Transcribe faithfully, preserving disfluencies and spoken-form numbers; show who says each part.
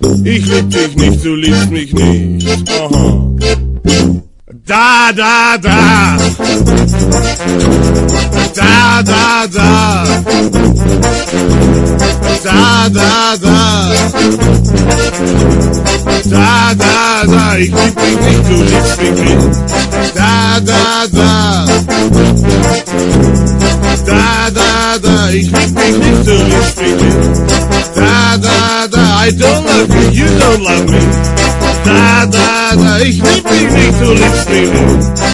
Speaker 1: Ich lieb dich nicht, du liebst mich nicht. Aha. Da, da, da. Da, da, da. Da, da, da. Da, da, da. Ich lieb dich nicht, du liebst mich nicht. Da, da, da. Da, da, da. Ich lieb dich nicht, du liebst mich nicht. Da, da, da. I don't love you, you don't love me. Da, da, da. Ich lieb dich nicht, du liebst mich nicht.